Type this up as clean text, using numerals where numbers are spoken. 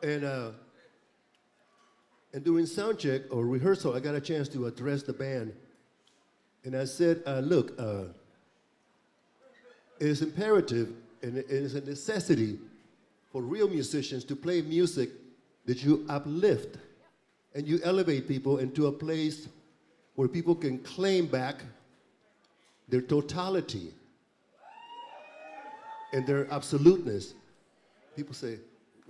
And during sound check or rehearsal, I got a chance to address the band. And I said, look, it is imperative and it is a necessity for real musicians to play music that you uplift and you elevate people into a place where people can claim back their totality and their absoluteness. People say,